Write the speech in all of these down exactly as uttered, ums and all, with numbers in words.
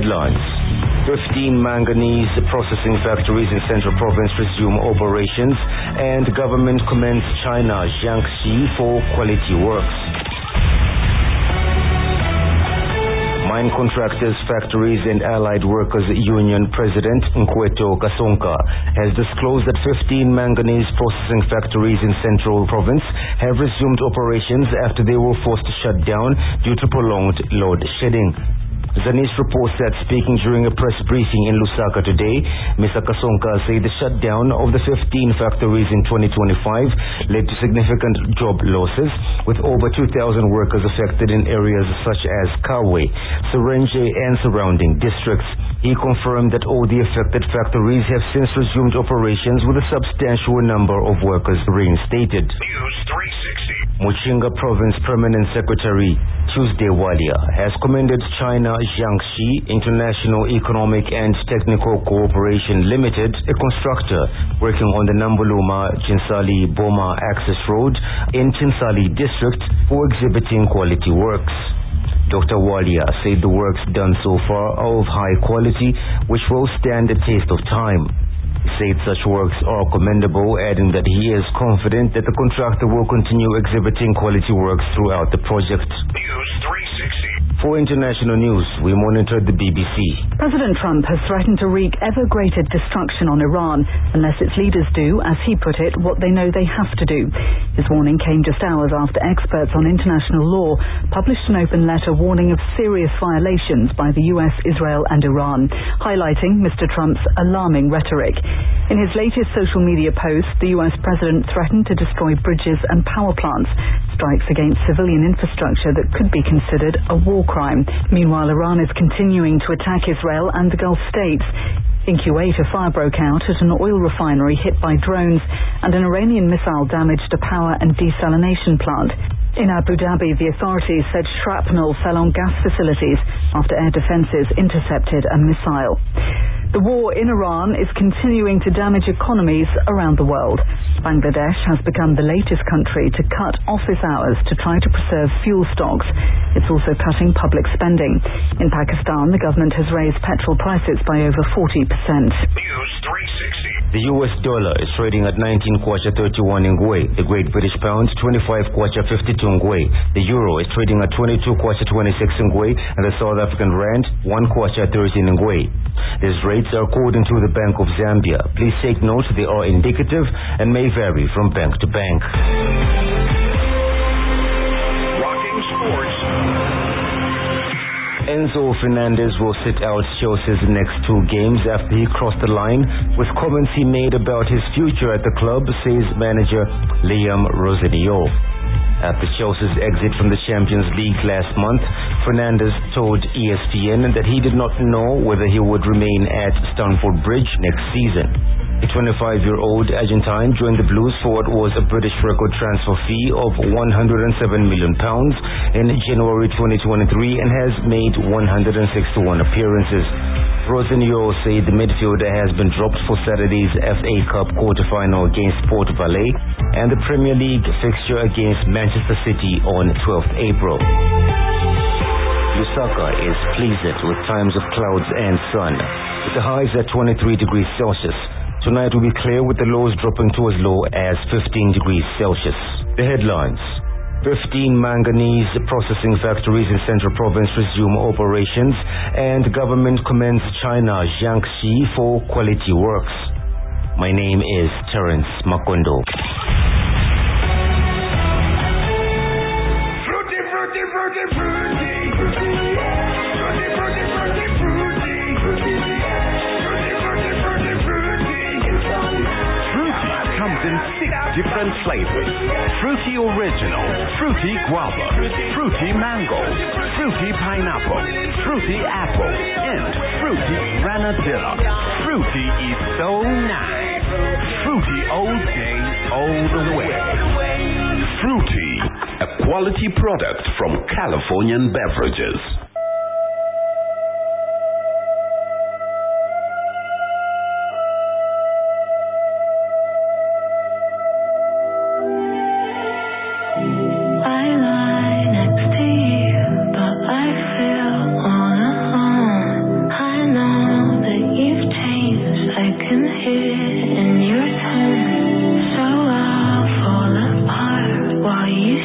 headlines. fifteen manganese processing factories in Central Province resume operations, and government commends China Jiangxi for quality works. Mine Contractors, Factories and Allied Workers Union President Nkweto Kasonka has disclosed that fifteen manganese processing factories in Central Province have resumed operations after they were forced to shut down due to prolonged load shedding. Zanis reports that speaking during a press briefing in Lusaka today, Mister Kasonka said the shutdown of the fifteen factories in twenty twenty-five led to significant job losses, with over two thousand workers affected in areas such as Kawe, Serenje and surrounding districts. He confirmed that all the affected factories have since resumed operations with a substantial number of workers reinstated. News three sixty. Muchinga Province Permanent Secretary Tuesday Walia has commended China Jiangxi International Economic and Technical Cooperation Limited, a constructor working on the Nambuluma Chinsali Boma Access Road in Chinsali District, for exhibiting quality works. Doctor Walia said the works done so far are of high quality, which will stand the test of time. He said such works are commendable, adding that he is confident that the contractor will continue exhibiting quality works throughout the project. News three sixty. For international news, we monitored the B B C. President Trump has threatened to wreak ever greater destruction on Iran unless its leaders do, as he put it, what they know they have to do. His warning came just hours after experts on international law published an open letter warning of serious violations by the U S, Israel and Iran, highlighting Mister Trump's alarming rhetoric. In his latest social media post, the U S president threatened to destroy bridges and power plants, strikes against civilian infrastructure that could be considered a war crime. Meanwhile, Iran is continuing to attack Israel and the Gulf states. In Kuwait, a fire broke out at an oil refinery hit by drones, and an Iranian missile damaged a power and desalination plant. In Abu Dhabi, the authorities said shrapnel fell on gas facilities after air defenses intercepted a missile. The war in Iran is continuing to damage economies around the world. Bangladesh has become the latest country to cut office hours to try to preserve fuel stocks. It's also cutting public spending. In Pakistan, the government has raised petrol prices by over forty percent. News three sixty. The U S dollar is trading at nineteen kwacha thirty-one ngwe. The Great British Pound twenty-five kwacha fifty-two ngwe. The euro is trading at twenty-two kwacha twenty-six ngwe, and the South African rand one kwacha thirteen ngwe. These rates are according to the Bank of Zambia. Please take note they are indicative and may vary from bank to bank. Rocking sports. Enzo Fernandez will sit out Chelsea's next two games after he crossed the line, with comments he made about his future at the club, says manager Liam Rosenio. After Chelsea's exit from the Champions League last month, Fernandez told E S P N that he did not know whether he would remain at Stamford Bridge next season. The twenty-five-year-old Argentine joined the Blues for what was a British record transfer fee of one hundred seven million pounds in January twenty twenty-three and has made one hundred sixty-one appearances. Rosenio said the midfielder has been dropped for Saturday's F A Cup quarter-final against Port Vale and the Premier League fixture against Manchester City on twelfth April. Lusaka is pleasant with times of clouds and sun, with the highs at twenty-three degrees Celsius. Tonight will be clear, with the lows dropping to as low as fifteen degrees Celsius. The headlines. fifteen manganese processing factories in Central Province resume operations, and government commends China Jiangxi for quality works. My name is Terence Makondo. Fruity, fruity, fruity, fruity. Fruity, fruity, fruity, fruity. Fruity, fruity, fruity, fruity. Fruity comes in six different flavors. Fruity Original, Fruity Guava, Fruity Mango, Fruity Pineapple, Fruity Apple, and Fruity Granadilla. Fruity is so nice. Fruity all day, all the way. Fruity, a quality product from Californian Beverages. I lie next to you, but I feel all alone.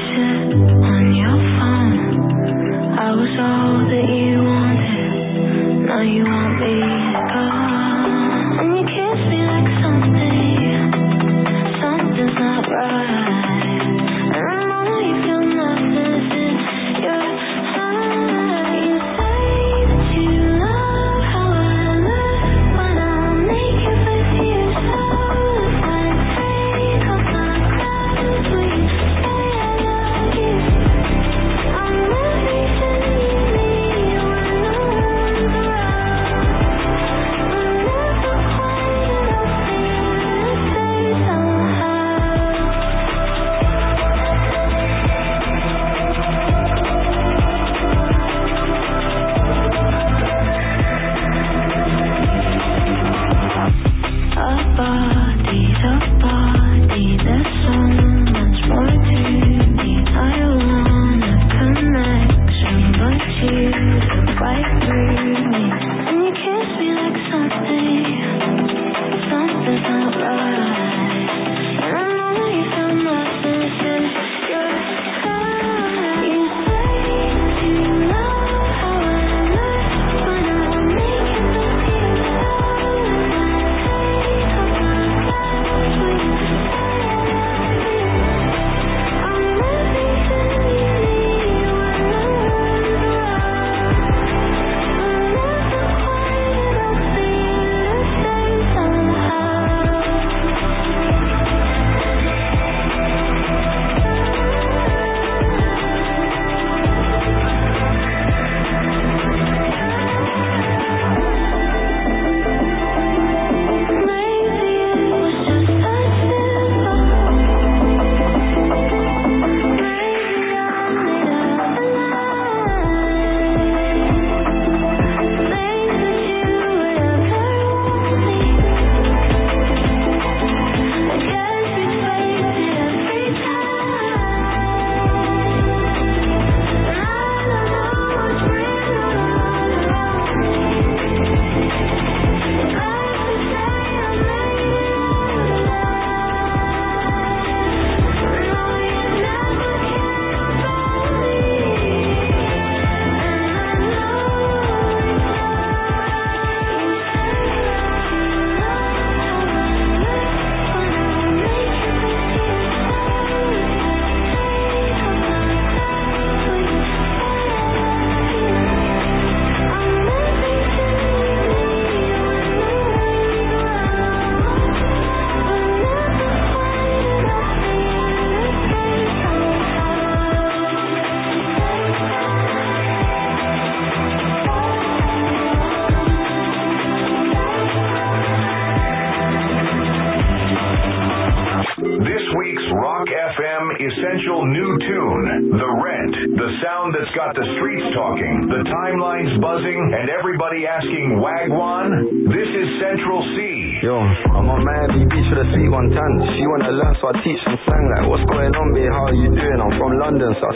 Essential new tune, The Rent, the sound that's got the streets talking, the timelines buzzing, and everybody asking Wagwan. This is Central C. Yo, I'm on Miami Beach with a sweet one tan. She wanna learn, so I teach some slang like, what's going on, babe, how are you doing? I'm from London, so I